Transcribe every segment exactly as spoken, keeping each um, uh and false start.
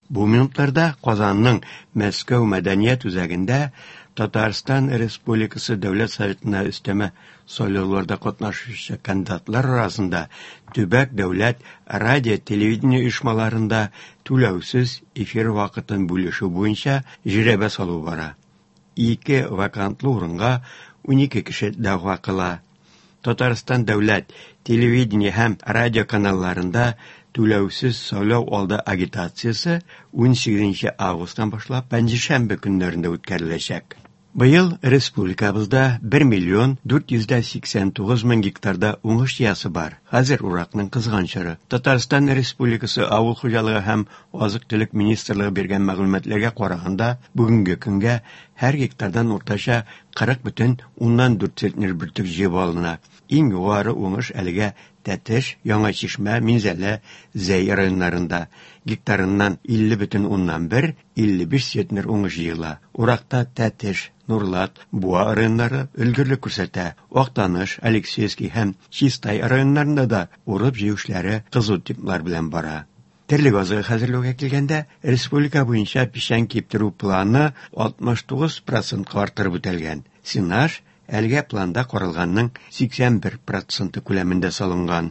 Бу минутларда Казанның Мәскәү мәдәният үзәгендә Татарстан Республикасы Дәүләт Советына өстәмә сайлауларда катнашучы кандидатлар арасында төбәк дәүләт радио-телевидение оешмаларында түләүсез эфир вакытын бүлешү буенча җирәбә салу бара. Ике вакантлы урынга унике кеше дәгъва кыла. Татарстан дәүләт телевидение һәм радио каналларында түләүсез сайлау алды агитациясе унсигезенче августан башлап пәнҗешәмбе көннәрендә үткәреләчәк. Быел республикабызда бер миллион дүрт йөз сиксән тугыз мең гектарда уңыш ясы бар. Хәзер уракның кызган чоры. Татарстан Республикасы Авыл хуҗалыгы һәм азык-төлек министрлыгы биргән мәгълүматларга караганда, бүгенге көнгә һәр гектардан уртача кырык бөтен уннан дүрт центнер бөртек җыеп алына. Иң югары уңыш әлегә Тәтеш, Яңа Чишмә, Минзәлә, Зәй районнарында гектарыннан илле бөтен уннан бер - илле биш центнер уңыш җыела. Уракта Тәтеш, Нурлат, Буа районнары өлгерлек күрсәтә. Актаныш, Алексеевский һәм Чистай районнарында да урып җыючылары кызу темплар белән бара. Терлек азыгы хәзерләүгә килгәндә, республика буенча печән киптерү планы алтмыш тугыз процентка артырып үтәлгән. Синаж әлегә планда каралганның сиксән бер проценты күләмендә салынган.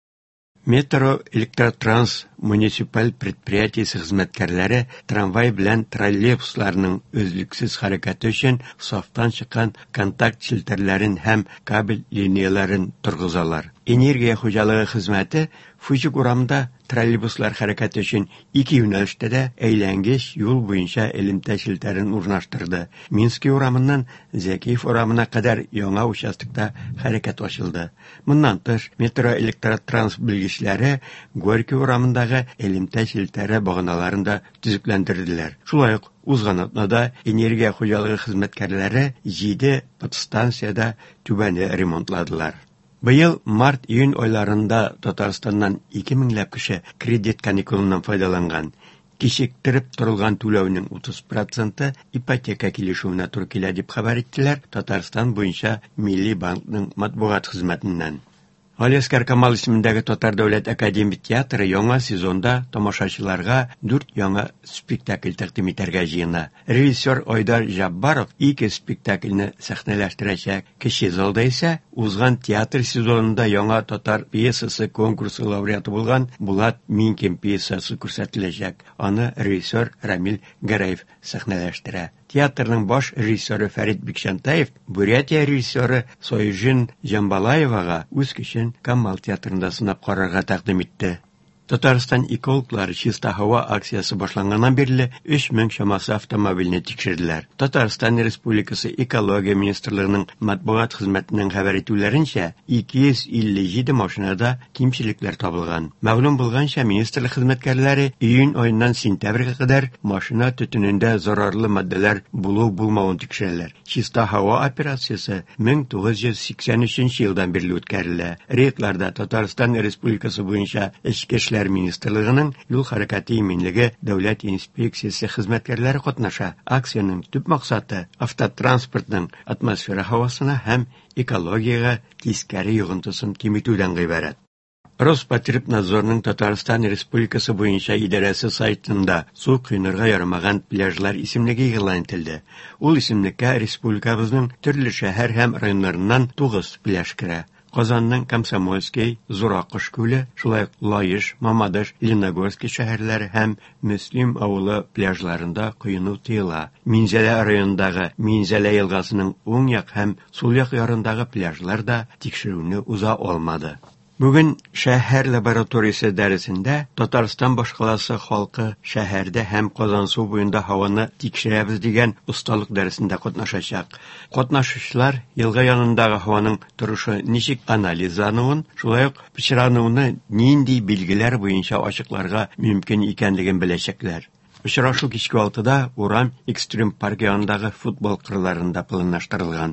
Метро Электротранс муниципаль предприятиесе хезмәткәрләре трамвай белән троллейбусларның өзлексез хәрәкәте өчен сафтан чыккан контакт челтәрләрен һәм кабель линияларын торгызалар. Энергия хуҗалыгы хезмәте Фучук урамында троллейбуслар хәрәкәте өчен ике юнәлештә дә әйләнгеч юл буенча элемтә челтәрен урнаштырды. Минский урамыннан Зәкиев урамына кадәр яңа участокта хәрәкәт ачылды. Моннан тыш, метро Электротранс белгечләре Горький урамындагы элемтә челтәре баганаларында төзекләндерделәр. Шулай ук узган атнада энергия хуҗалыгы хезмәткәрләре җиде подстанциядә түбәне ремонтладылар. Быел март-июнь айларында Татарстаннан ике меңләп кеше кредит каникулыннан файдаланган. Кичектереп торылган түләүнең утыз проценты ипотека килешүенә туры килә дип хәбәр иттеләр Татарстан буенча Милли банкның матбугат хезмәтеннән. Алиаскар Камал исемендәге Татар дәүләт академик театры яңа сезонда тамашачыларга дүрт яңа спектакль тәкъдим итәргә җыена. Режиссер Айдар Жаббаров ике спектакльне сәхнәләштерәчәк. Кече залда исә узган театр сезонында яңа татар пьесасы конкурсы лауреаты булган Булат Минкин пьесасы күрсәтеләчәк. Аны режиссер Рамил Гәрәев сәхнәләштерә. Театрның баш режиссеры Фәрит Бикшантаев Бурятия режиссеры Сойжин Җамбалаевага үз көчен Камал театрында сынап карарга тәкъдим итте. Татарстан экологлары чиста һава акциясы башланганнан бирле өч мең чамасы автомобильне тикшерделәр. Татарстан Республикасы экология министрлыгының матбугат хезмәтенең хәбәр итүләренчә, ике йөз илле җиде машинада кимчелекләр табылган. Мәгълүм булганча, министрлык хезмәткәрләре июнь аеннан сентябрьгә кадәр машина төтенендә зарарлы матдәләр булу-булмавын тикшерәләр. Чиста һава операциясе мең тугыз йөз сиксән өченче елдан бирле үткәрелә. Рейдларда Татарстан Республикасы буенча эчке эшләр министрлыгының юл хәрәкәте иминлеге дәүләт инспекциясе хезмәткәрләре катнаша. Акциянең төп максаты автотранспортның атмосфера һавасына һәм экологиягә тискәре йогынтысын киметүдән гыйбарәт. Роспотребнадзорның Татарстан Республикасы буенча идарәсе сайтында су кыйнырга ярамаган пляжлар исемлеге игълан ителде. Ул исемлеккә республикабызның төрле шәһәр һәм районнарыннан тугыз пляж керә. Казанның Комсомольский, Зуракыш күле, шулай Лаеш, Мамадыш, Леногорский шәһәрләре һәм Мөслим авылы пляжларында коену тыела. Минзәлә районындагы Минзәлә елгасының уң як һәм сул як ярындагы пляжлар да тикшерүне уза алмады. Бүген шәһәр лабораториясе дәресендә Татарстан башкаласы халкы шәһәрдә һәм Казан су буенда һаваны тикшерәбез дигән усталык дәресендә катнашачак. Катнашучылар елга янындагы һаваның торышы ничек анализлануын, шулай ук пычрануны нинди билгеләр буенча ачыкларга мөмкин икәнлеген беләчәкләр. Очрашу кичке алтыда Урам Экстрим парк янындагы футбол кырларында планлаштырылган.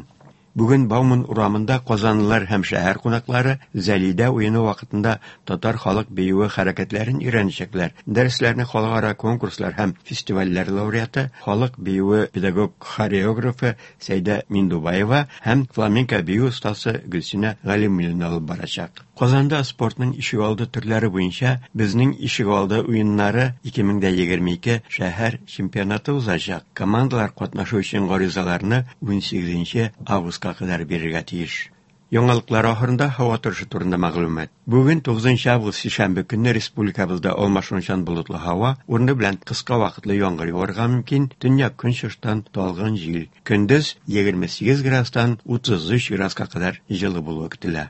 Бүген Бауман урамында Казанлылар һәм шәһәр кунаклары Зәлидә уены вакытында татар халык биюе хәрәкәтләрен өйрәнәчәкләр. Дәресләрне халыкара конкурслар һәм фестивальләр лауреаты, халык биюе педагог хореографы Сәйдә Миндубаева һәм фламенко бию остасы Гөлсинә Галимуллина алып барачак. Казанда спортның ишегалды төрләре буенча безнең ишегалды уеннары ике мең егерме ике шәһәр чемпионаты узачак. Командалар катнашу өчен гаризаларны унсигезенче августка кадәр бирергә тиеш. Яңалыклар ахырында һава торышы турында мәгълүмат. Бүген тугызынчы август шәмбе көнне республикабызда алмашынучан болытлы һава, урыны белән кыска вакытлы яңгыр яварга мөмкин, төньяк көнчыгыштан талгын җил. Көндез егерме сигез градустан утыз өч градуска кадәр җылы булуы көтелә.